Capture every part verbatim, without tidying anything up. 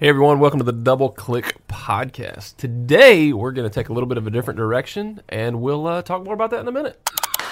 Hey everyone, welcome to the Double Click Podcast. Today we're going to take a little bit of a different direction and we'll uh, talk more about that in a minute.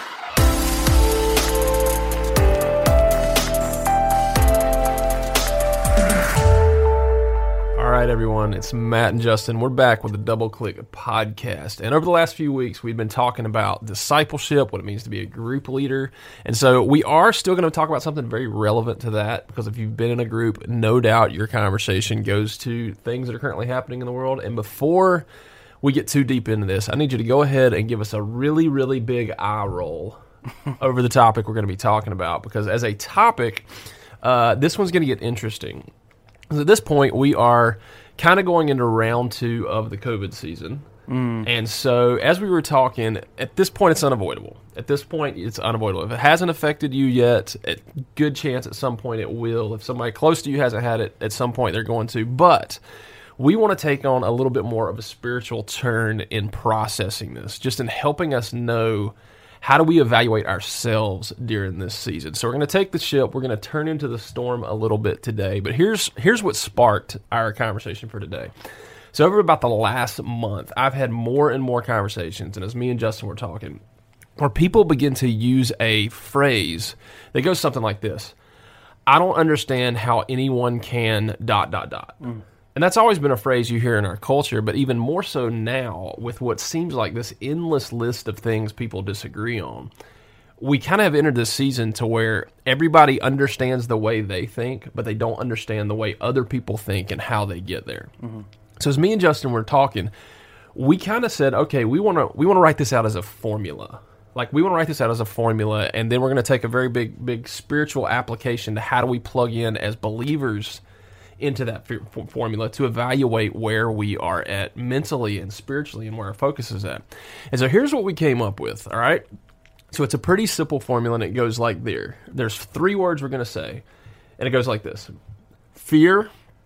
All right everyone, it's Matt and Justin. We're back with the Double Click Podcast. And over the last few weeks we've been talking about discipleship, what it means to be a group leader. And so we are still going to talk about something very relevant to that, because if you've been in a group, no doubt your conversation goes to things that are currently happening in the world. And before we get too deep into this, I need you to go ahead and give us a really, really big eye roll over the topic we're going to be talking about, because as a topic, uh, this one's going to get interesting. At this point, we are kind of going into round two of the COVID season. Mm. And so, as we were talking, at this point, it's unavoidable. At this point, it's unavoidable. If it hasn't affected you yet, a good chance at some point it will. If somebody close to you hasn't had it, at some point they're going to. But we want to take on a little bit more of a spiritual turn in processing this, just in helping us know, how do we evaluate ourselves during this season? So we're going to take the ship, we're going to turn into the storm a little bit today. But here's here's what sparked our conversation for today. So over about the last month, I've had more and more conversations, and as me and Justin were talking, where people begin to use a phrase that goes something like this: I don't understand how anyone can dot, dot, dot. Mm. And that's always been a phrase you hear in our culture, but even more so now with what seems like this endless list of things people disagree on. We kind of have entered this season to where everybody understands the way they think, but they don't understand the way other people think and how they get there. Mm-hmm. So as me and Justin were talking, we kind of said, okay, we want to we want to write this out as a formula. Like, we want to write this out as a formula, and then we're going to take a very big, big spiritual application to how do we plug in as believers into that f- formula to evaluate where we are at mentally and spiritually and where our focus is at. And so here's what we came up with, all right? So it's a pretty simple formula, and it goes like there. There's three words we're going to say, and it goes like this: fear,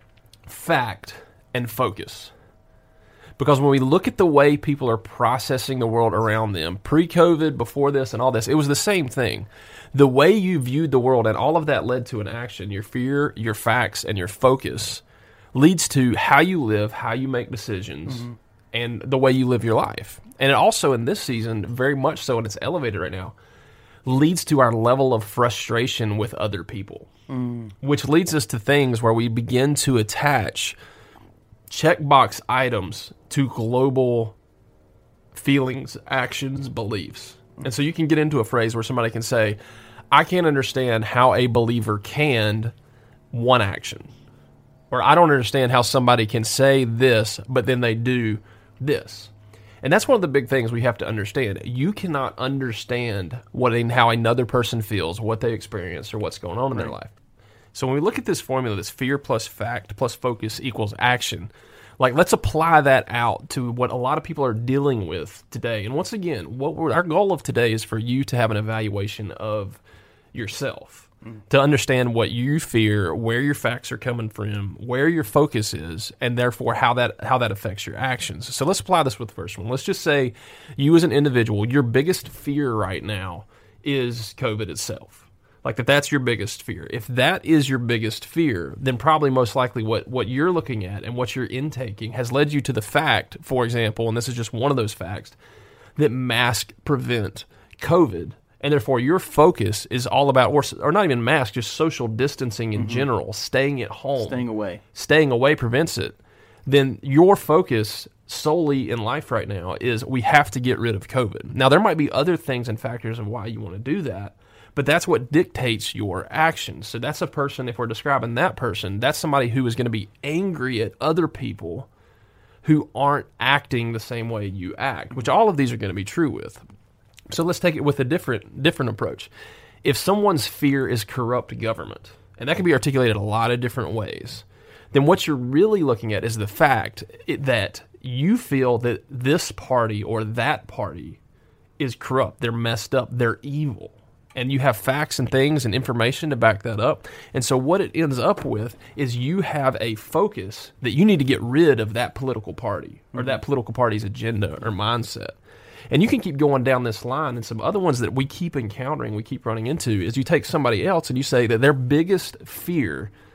fact, and focus. Because when we look at the way people are processing the world around them, pre-COVID, before this, and all this, it was the same thing. The way you viewed the world, and all of that led to an action. Your fear, your facts, and your focus leads to how you live, how you make decisions, mm-hmm. and the way you live your life. And it also, in this season, very much so, and it's elevated right now, leads to our level of frustration with other people, mm. which leads us to things where we begin to attach checkbox items to global feelings, actions, beliefs. And so you can get into a phrase where somebody can say, I can't understand how a believer can one action. Or I don't understand how somebody can say this, but then they do this. And that's one of the big things we have to understand. You cannot understand what how another person feels, what they experience, or what's going on in their life. So when we look at this formula, this fear plus fact plus focus equals action, like, let's apply that out to what a lot of people are dealing with today. And once again, what we're, our goal of today is for you to have an evaluation of yourself, mm. to understand what you fear, where your facts are coming from, where your focus is, and therefore how that how that affects your actions. So let's apply this with the first one. Let's just say you as an individual, your biggest fear right now is COVID itself. Like that that's your biggest fear. If that is your biggest fear, then probably most likely what, what you're looking at and what you're intaking has led you to the fact, for example, and this is just one of those facts, that masks prevent COVID. And therefore your focus is all about, or, or not even masks, just social distancing in mm-hmm. general, staying at home. Staying away. Staying away prevents it. Then your focus solely in life right now is we have to get rid of COVID. Now there might be other things and factors of why you want to do that, but that's what dictates your actions. So that's a person, if we're describing that person, that's somebody who is going to be angry at other people who aren't acting the same way you act, which all of these are going to be true with. So let's take it with a different different approach. If someone's fear is corrupt government, and that can be articulated a lot of different ways, then what you're really looking at is the fact that you feel that this party or that party is corrupt, they're messed up, they're evil. And you have facts and things and information to back that up. And so what it ends up with is you have a focus that you need to get rid of that political party or that political party's agenda or mindset. And you can keep going down this line, and some other ones that we keep encountering, we keep running into, is you take somebody else and you say that their biggest fear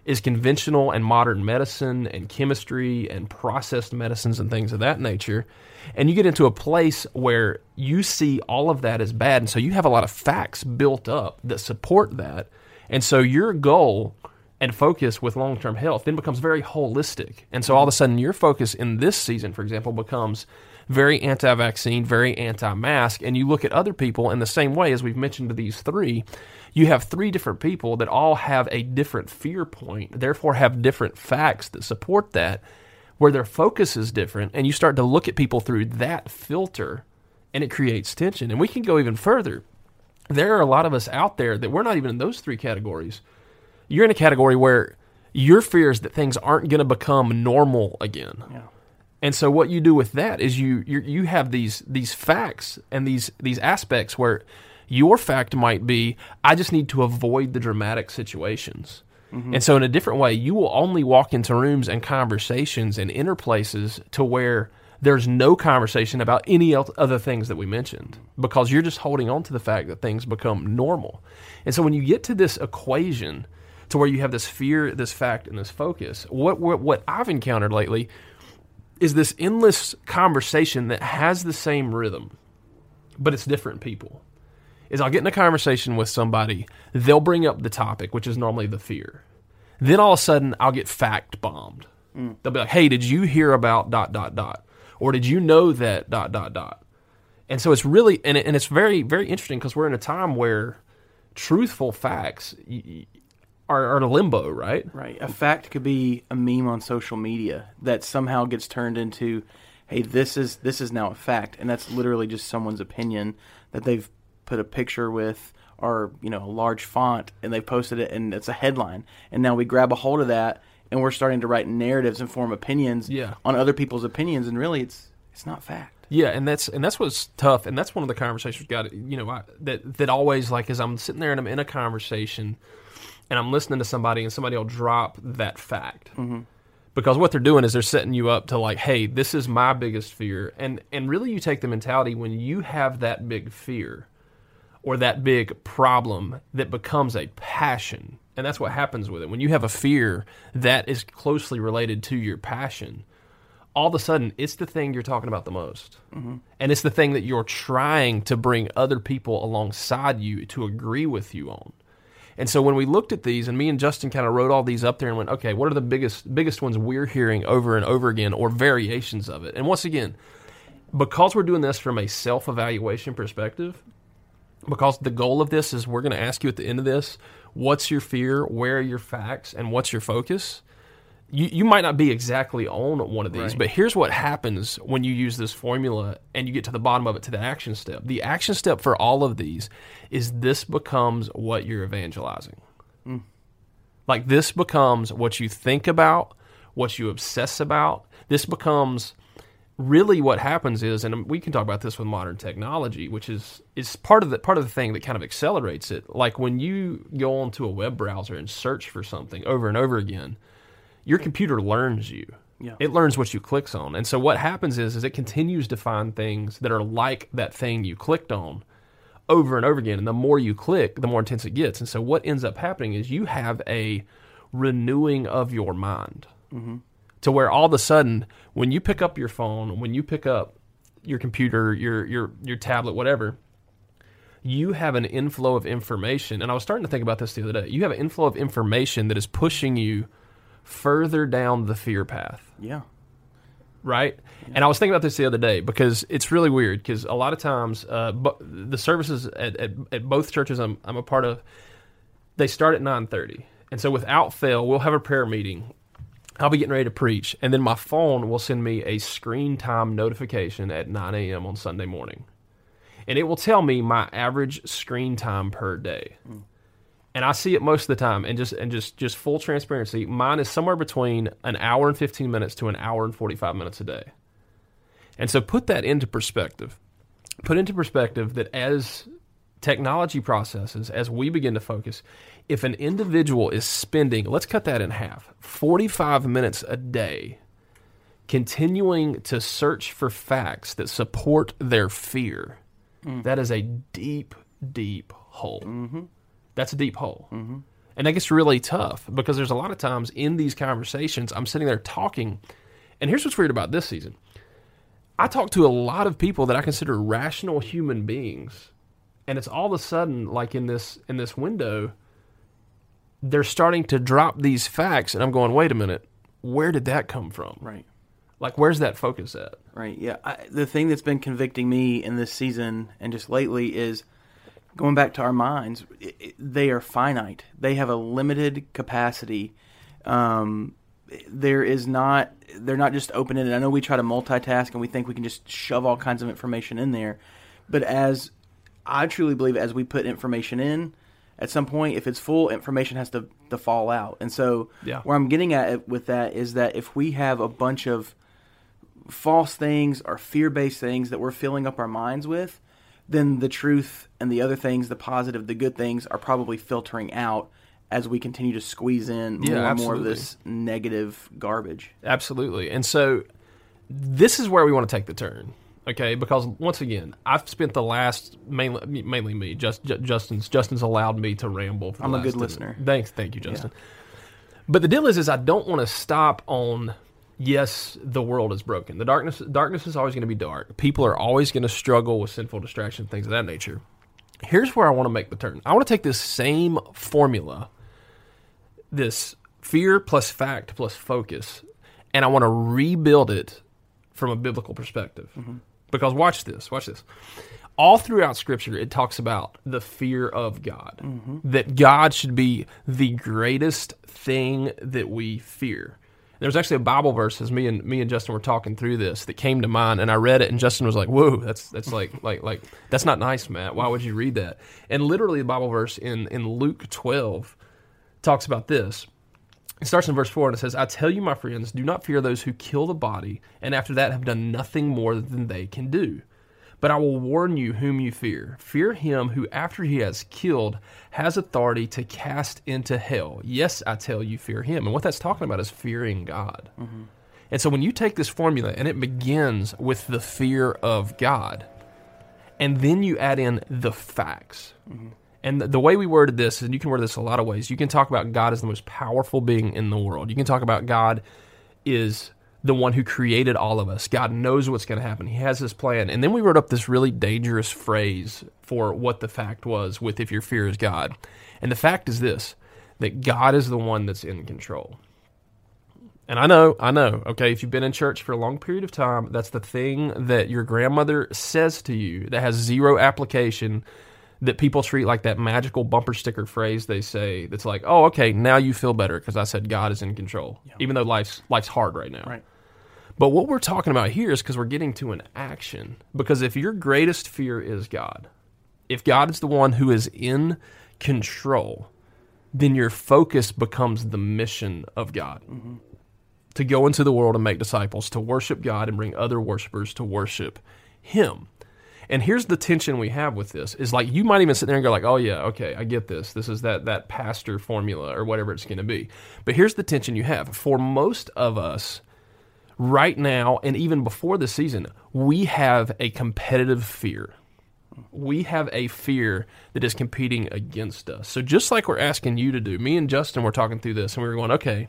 is conventional and modern medicine and chemistry and processed medicines and things of that nature. And you get into a place where you see all of that as bad. And so you have a lot of facts built up that support that. And so your goal and focus with long-term health then becomes very holistic. And so all of a sudden your focus in this season, for example, becomes very anti-vaccine, very anti-mask. And you look at other people in the same way as we've mentioned to these three. You have three different people that all have a different fear point, therefore have different facts that support that, where their focus is different, and you start to look at people through that filter, and it creates tension. And we can go even further. There are a lot of us out there that we're not even in those three categories. You're in a category where your fear is that things aren't going to become normal again. Yeah. And so what you do with that is you you you have these these facts and these these aspects where your fact might be, I just need to avoid the dramatic situations. Mm-hmm. And so in a different way, you will only walk into rooms and conversations and inner places to where there's no conversation about any other things that we mentioned, because you're just holding on to the fact that things become normal. And so when you get to this equation to where you have this fear, this fact, and this focus, what what, what I've encountered lately is this endless conversation that has the same rhythm, but it's different people. Is I'll get in a conversation with somebody, they'll bring up the topic, which is normally the fear. Then all of a sudden, I'll get fact bombed. Mm. They'll be like, hey, did you hear about dot, dot, dot? Or did you know that dot, dot, dot? And so it's really, and, it, and it's very, very interesting because we're in a time where truthful facts are, are in a limbo, right? Right. A fact could be a meme on social media that somehow gets turned into, hey, this is this is now a fact. And that's literally just someone's opinion that they've put a picture with, or you know, a large font, and they posted it, and it's a headline. And now we grab a hold of that, and we're starting to write narratives and form opinions yeah. on other people's opinions, and really, it's it's not fact. Yeah, and that's and that's what's tough, and that's one of the conversations got. You know, I, that that always like as I'm sitting there and I'm in a conversation, and I'm listening to somebody, and somebody will drop that fact. Mm-hmm. Because what they're doing is they're setting you up to like, hey, this is my biggest fear, and and really, you take the mentality when you have that big fear or that big problem that becomes a passion. And that's what happens with it. When you have a fear that is closely related to your passion, all of a sudden, it's the thing you're talking about the most. Mm-hmm. And it's the thing that you're trying to bring other people alongside you to agree with you on. And so when we looked at these, and me and Justin kind of wrote all these up there and went, okay, what are the biggest biggest ones we're hearing over and over again, or variations of it? And once again, because we're doing this from a self-evaluation perspective, because the goal of this is we're going to ask you at the end of this, what's your fear, where are your facts, and what's your focus? You you might not be exactly on one of these, right. But here's what happens when you use this formula and you get to the bottom of it, to the action step. The action step for all of these is this becomes what you're evangelizing. Mm. Like this becomes what you think about, what you obsess about. This becomes... Really, what happens is, and we can talk about this with modern technology, which is is part of the part of the thing that kind of accelerates it. Like when you go onto a web browser and search for something over and over again, your computer learns you. Yeah. It learns what you clicks on, and so what happens is, is it continues to find things that are like that thing you clicked on over and over again. And the more you click, the more intense it gets. And so what ends up happening is you have a renewing of your mind. Mm-hmm. To where all of a sudden, when you pick up your phone, when you pick up your computer, your your your tablet, whatever, you have an inflow of information. And I was starting to think about this the other day. You have an inflow of information that is pushing you further down the fear path. Yeah. Right? Yeah. And I was thinking about this the other day because it's really weird because a lot of times uh, the services at, at, at both churches I'm, I'm a part of, they start at nine thirty. And so without fail, we'll have a prayer meeting. I'll be getting ready to preach, and then my phone will send me a screen time notification at nine a.m. on Sunday morning. And it will tell me my average screen time per day. Mm. And I see it most of the time, and just and just, just full transparency, mine is somewhere between an hour and fifteen minutes to an hour and forty-five minutes a day. And so put that into perspective. Put into perspective that as technology processes, as we begin to focus, if an individual is spending, let's cut that in half, forty-five minutes a day continuing to search for facts that support their fear, mm. that is a deep, deep hole. Mm-hmm. That's a deep hole. Mm-hmm. And that gets really tough because there's a lot of times in these conversations, I'm sitting there talking, and here's what's weird about this season. I talk to a lot of people that I consider rational human beings, and it's all of a sudden, like in this in this window, they're starting to drop these facts, and I'm going, wait a minute, where did that come from? Right. Like, where's that focus at? Right, yeah. I, the thing that's been convicting me in this season and just lately is going back to our minds. It, it, they are finite. They have a limited capacity. Um, there is not, they're not just open-ended. I know we try to multitask and we think we can just shove all kinds of information in there. But as I truly believe, as we put information in, at some point, if it's full, information has to, to fall out. And so yeah. where I'm getting at it with that is that if we have a bunch of false things or fear-based things that we're filling up our minds with, then the truth and the other things, the positive, the good things, are probably filtering out as we continue to squeeze in yeah, more and more absolutely. of this negative garbage. Absolutely. And so this is where we want to take the turn, okay? Because once again, I've spent the last, mainly, mainly me, just, Justin's Justin's allowed me to ramble. For the I'm a last good ten listener. minutes. Thanks, thank you, Justin. Yeah. But the deal is, is I don't want to stop on, yes, the world is broken. The darkness darkness is always going to be dark. People are always going to struggle with sinful distraction, things of that nature. Here's where I want to make the turn. I want to take this same formula, this fear plus fact plus focus, and I want to rebuild it from a biblical perspective. Mm-hmm. Because watch this, watch this. All throughout Scripture, it talks about the fear of God, mm-hmm. that God should be the greatest thing that we fear. There's actually a Bible verse as me and me and Justin were talking through this that came to mind, and I read it, and Justin was like, "Whoa, that's that's like like like that's not nice, Matt. Why would you read that?" And literally, the Bible verse in in Luke twelve talks about this. It starts in verse four, and it says, "I tell you, my friends, do not fear those who kill the body, and after that have done nothing more than they can do. But I will warn you whom you fear. Fear him who, after he has killed, has authority to cast into hell. Yes, I tell you, fear him." And what that's talking about is fearing God. Mm-hmm. And so when you take this formula, and it begins with the fear of God, and then you add in the facts. Mm-hmm. And the, the way we worded this, and you can word this a lot of ways, you can talk about God as the most powerful being in the world. You can talk about God is the one who created all of us. God knows what's going to happen. He has his plan. And then we wrote up this really dangerous phrase for what the fact was with if your fear is God. And the fact is this, that God is the one that's in control. And I know, I know, okay, if you've been in church for a long period of time, that's the thing that your grandmother says to you that has zero application, that people treat like that magical bumper sticker phrase they say that's like, oh, okay, now you feel better because I said God is in control, yeah. even though life's life's hard right now. Right. But what we're talking about here is because we're getting to an action. Because if your greatest fear is God, if God is the one who is in control, then your focus becomes the mission of God. Mm-hmm. To go into the world and make disciples, to worship God and bring other worshipers to worship Him. And here's the tension we have with this, is like you might even sit there and go like, oh yeah, okay, I get this. This is that that pastor formula or whatever it's going to be. But here's the tension you have. For most of us, right now, and even before the season, we have a competitive fear. We have a fear that is competing against us. So just like we're asking you to do, me and Justin were talking through this, and we were going, okay,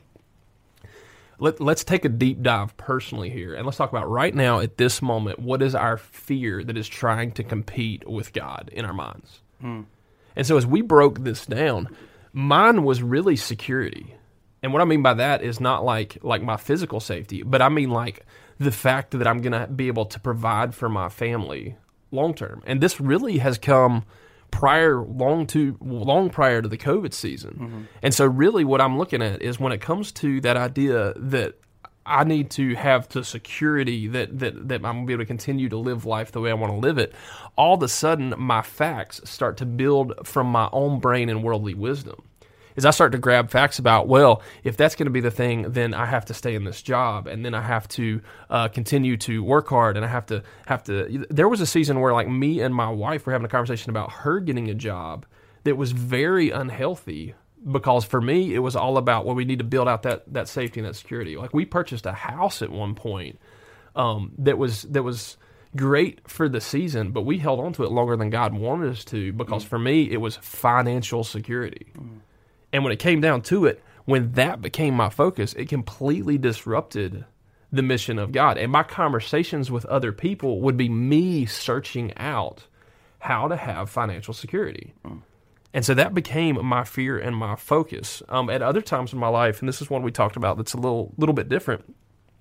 let, let's take a deep dive personally here, and let's talk about right now at this moment, what is our fear that is trying to compete with God in our minds? Hmm. And so as we broke this down, mine was really security. And what I mean by that is not like like my physical safety, but I mean like the fact that I'm going to be able to provide for my family long term. And this really has come prior, long to long prior to the COVID season. Mm-hmm. And so really what I'm looking at is when it comes to that idea that I need to have the security that, that, that I'm going to be able to continue to live life the way I want to live it, all of a sudden my facts start to build from my own brain and worldly wisdom. Is I start to grab facts about, well, if that's going to be the thing, then I have to stay in this job, and then I have to uh, continue to work hard, and I have to have to. There was a season where, like, me and my wife were having a conversation about her getting a job that was very unhealthy, because for me it was all about, well, we need to build out that that safety and that security. Like, we purchased a house at one point um, that was that was great for the season, but we held on to it longer than God wanted us to, because mm. for me it was financial security. Mm. And when it came down to it, when that became my focus, it completely disrupted the mission of God. And my conversations with other people would be me searching out how to have financial security. Mm. And so that became my fear and my focus. Um, at other times in my life, and this is one we talked about that's a little little bit different,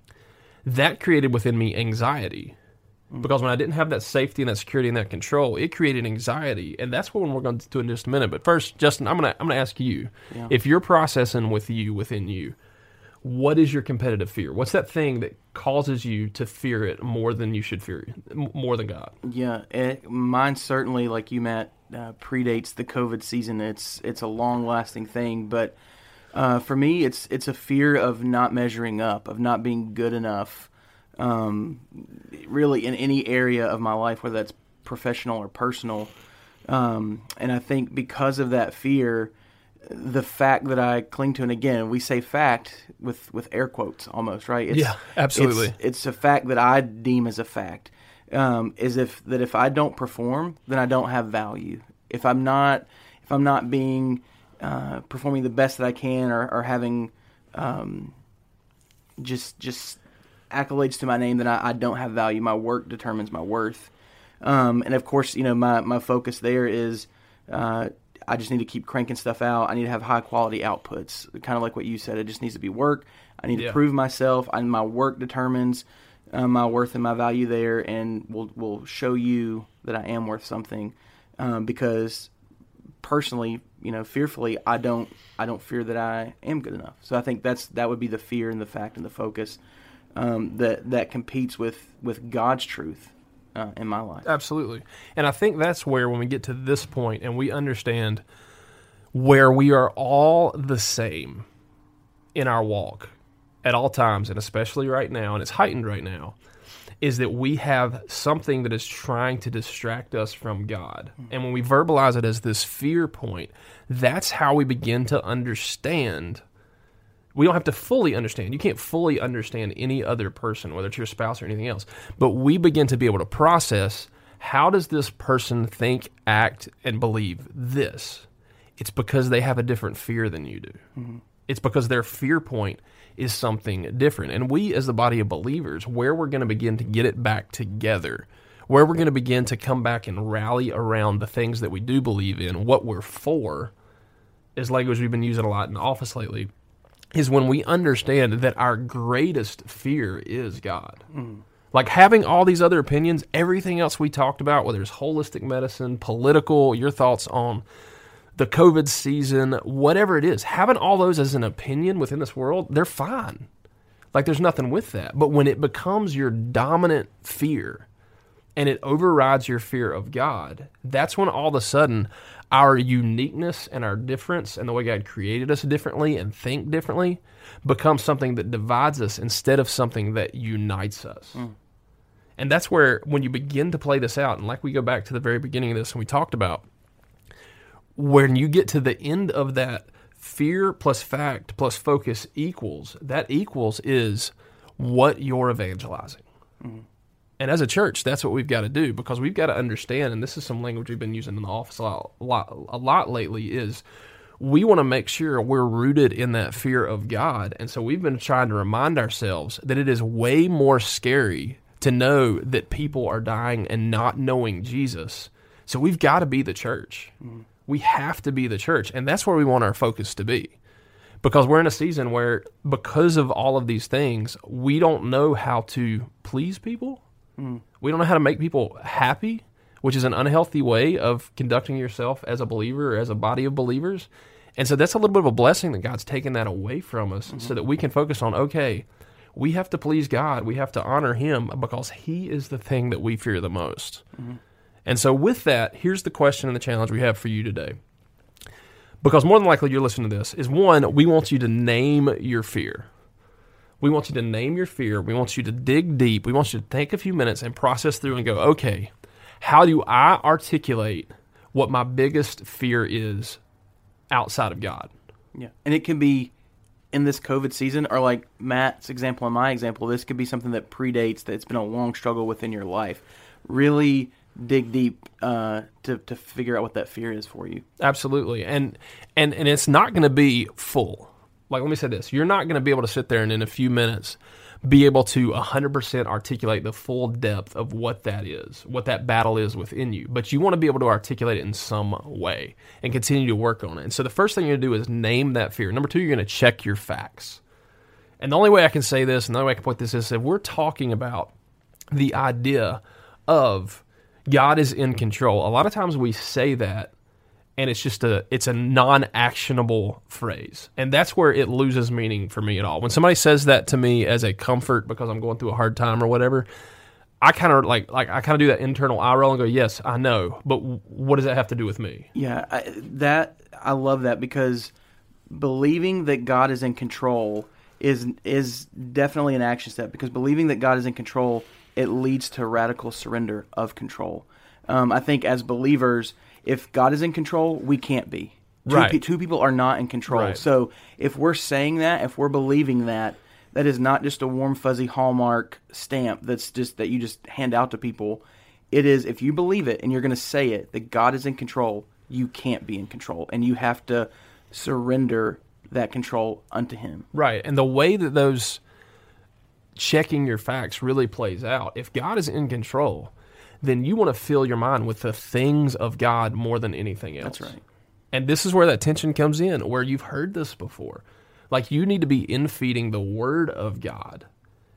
that created within me anxiety. Mm. Because when I didn't have that safety and that security and that control, it created anxiety. And that's what we're going to do in just a minute. But first, Justin, I'm going to I'm going to ask you, yeah. if you're processing with you, within you, what is your competitive fear? What's that thing that causes you to fear it more than you should fear it, more than God? Yeah, it, mine certainly, like you, Matt, uh, predates the COVID season. It's it's a long-lasting thing, but uh, for me, it's it's a fear of not measuring up, of not being good enough, um, really in any area of my life, whether that's professional or personal. Um, and I think because of that fear, the fact that I cling to, and again, we say fact with, with air quotes almost, right? It's, yeah, absolutely. It's, it's a fact that I deem as a fact, um, is if that if I don't perform, then I don't have value. If I'm not, if I'm not being, uh, performing the best that I can, or, or having, um, just just accolades to my name, then I, I don't have value. My work determines my worth, um, and of course, you know, my my focus there is, uh, I just need to keep cranking stuff out. I need to have high quality outputs. Kind of like what you said, it just needs to be work. I need yeah. to prove myself. I, my work determines uh, my worth and my value there, and will will show you that I am worth something. Um, because personally, you know, fearfully, I don't I don't fear that I am good enough. So I think that's that would be the fear and the fact and the focus um, that that competes with with God's truth. Uh, in my life. Absolutely. And I think that's where, when we get to this point and we understand where we are all the same in our walk at all times, and especially right now, and it's heightened right now, is that we have something that is trying to distract us from God. And when we verbalize it as this fear point, that's how we begin to understand. We don't have to fully understand. You can't fully understand any other person, whether it's your spouse or anything else. But we begin to be able to process, how does this person think, act, and believe this? It's because they have a different fear than you do. Mm-hmm. It's because their fear point is something different. And we, as the body of believers, where we're going to begin to get it back together, where we're going to begin to come back and rally around the things that we do believe in, what we're for, is language we've been using a lot in the office lately, is when we understand that our greatest fear is God. Mm. Like having all these other opinions, everything else we talked about, whether it's holistic medicine, political, your thoughts on the COVID season, whatever it is, having all those as an opinion within this world, they're fine. Like there's nothing with that. But when it becomes your dominant fear and it overrides your fear of God, that's when all of a sudden our uniqueness and our difference and the way God created us differently and think differently becomes something that divides us instead of something that unites us. Mm. And that's where, when you begin to play this out, and like we go back to the very beginning of this and we talked about, when you get to the end of that, fear plus fact plus focus equals, that equals is what you're evangelizing. Mm. And as a church, that's what we've got to do, because we've got to understand, and this is some language we've been using in the office a lot, a lot, a lot lately, is we want to make sure we're rooted in that fear of God. And so we've been trying to remind ourselves that it is way more scary to know that people are dying and not knowing Jesus. So we've got to be the church. Mm-hmm. We have to be the church, and that's where we want our focus to be. Because we're in a season where, because of all of these things, we don't know how to please people. Mm. We don't know how to make people happy, which is an unhealthy way of conducting yourself as a believer or as a body of believers. And so that's a little bit of a blessing that God's taken that away from us, mm-hmm. so that we can focus on, okay, we have to please God. We have to honor Him because He is the thing that we fear the most. Mm-hmm. And so with that, here's the question and the challenge we have for you today. Because more than likely you're listening to this, is one, we want you to name your fear. We want you to name your fear. We want you to dig deep. We want you to take a few minutes and process through and go, okay, how do I articulate what my biggest fear is outside of God? Yeah. And it can be in this COVID season, or like Matt's example and my example, this could be something that predates, that it's been a long struggle within your life. Really dig deep uh, to to figure out what that fear is for you. Absolutely, and and and it's not going to be full. Like, let me say this: you're not going to be able to sit there and in a few minutes be able to one hundred percent articulate the full depth of what that is, what that battle is within you. But you want to be able to articulate it in some way and continue to work on it. And so the first thing you're going to do is name that fear. Number two, you're going to check your facts. And the only way I can say this, and the only way I can put this is if we're talking about the idea of God is in control, a lot of times we say that and it's just a it's a non-actionable phrase. And that's where it loses meaning for me at all. When somebody says that to me as a comfort because I'm going through a hard time or whatever, I kind of like like I kind of do that internal eye roll and go, "Yes, I know, but what does that have to do with me?" Yeah, I, that I love that, because believing that God is in control is is definitely an action step, because believing that God is in control, it leads to radical surrender of control. Um, I think as believers, if God is in control, we can't be. Two, right. pe- two people are not in control. Right. So if we're saying that, if we're believing that, that is not just a warm, fuzzy Hallmark stamp that's just that you just hand out to people. It is, if you believe it and you're going to say it, that God is in control, you can't be in control. And you have to surrender that control unto Him. Right. And the way that those checking your facts really plays out, if God is in control, then you want to fill your mind with the things of God more than anything else. That's right. And this is where that tension comes in, where you've heard this before. Like, you need to be infeeding the Word of God,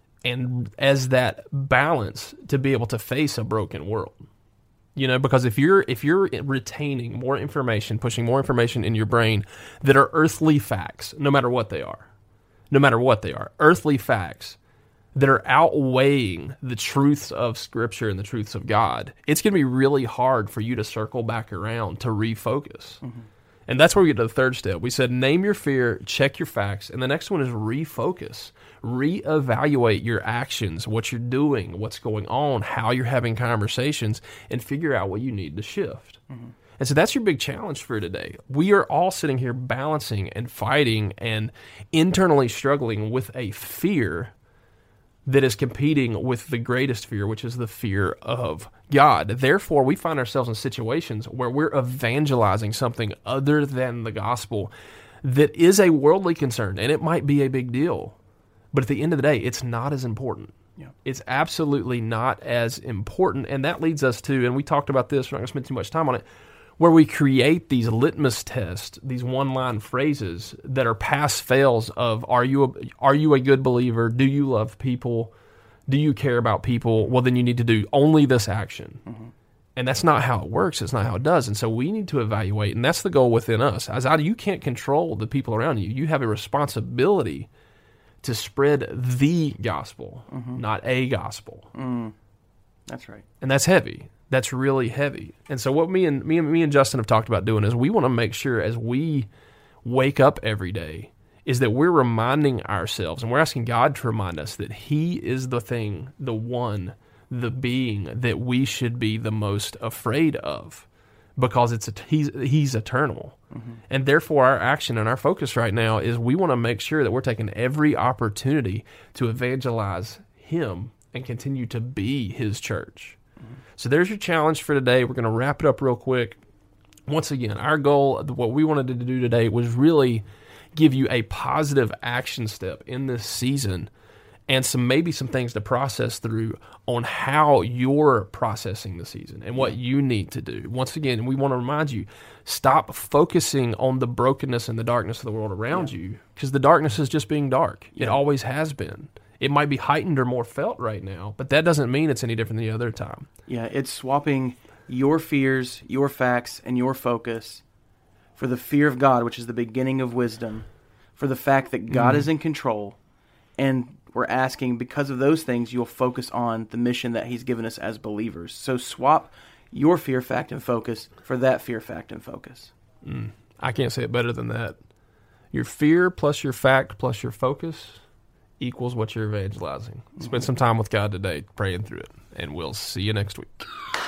and as that balance to be able to face a broken world. You know, because if you're if you're retaining more information, pushing more information in your brain that are earthly facts, no matter what they are, no matter what they are, earthly facts that are outweighing the truths of Scripture and the truths of God, it's going to be really hard for you to circle back around to refocus. Mm-hmm. And that's where we get to the third step. We said, name your fear, check your facts, and the next one is refocus. Reevaluate your actions, what you're doing, what's going on, how you're having conversations, and figure out what you need to shift. Mm-hmm. And so that's your big challenge for today. We are all sitting here balancing and fighting and internally struggling with a fear that is competing with the greatest fear, which is the fear of God. Therefore, we find ourselves in situations where we're evangelizing something other than the gospel that is a worldly concern, and it might be a big deal. But at the end of the day, it's not as important. Yeah. It's absolutely not as important, and that leads us to, and we talked about this, we're not going to spend too much time on it, where we create these litmus tests, these one-line phrases that are pass-fails of, are you a, are you a good believer? Do you love people? Do you care about people? Well, then you need to do only this action. Mm-hmm. And that's not how it works. It's not how it does. And so we need to evaluate, and that's the goal within us. As I, you can't control the people around you. You have a responsibility to spread the gospel, mm-hmm. not a gospel. Mm. That's right. And that's heavy. That's really heavy. And so what me and me and me and Justin have talked about doing is we want to make sure as we wake up every day is that we're reminding ourselves, and we're asking God to remind us that He is the thing, the one, the being that we should be the most afraid of, because it's a, he's he's eternal. Mm-hmm. And therefore our action and our focus right now is we want to make sure that we're taking every opportunity to evangelize Him and continue to be His church. Mm-hmm. So there's your challenge for today. We're going to wrap it up real quick. Once again, our goal, what we wanted to do today was really give you a positive action step in this season and some maybe some things to process through on how you're processing the season and what you need to do. Once again, we want to remind you, stop focusing on the brokenness and the darkness of the world around yeah. you, because the darkness is just being dark. Yeah. It always has been. It might be heightened or more felt right now, but that doesn't mean it's any different than the other time. Yeah, it's swapping your fears, your facts, and your focus for the fear of God, which is the beginning of wisdom, for the fact that God mm. is in control, and we're asking, because of those things, you'll focus on the mission that He's given us as believers. So swap your fear, fact, and focus for that fear, fact, and focus. Mm. I can't say it better than that. Your fear plus your fact plus your focus equals what you're evangelizing. Mm-hmm. Spend some time with God today praying through it, and we'll see you next week.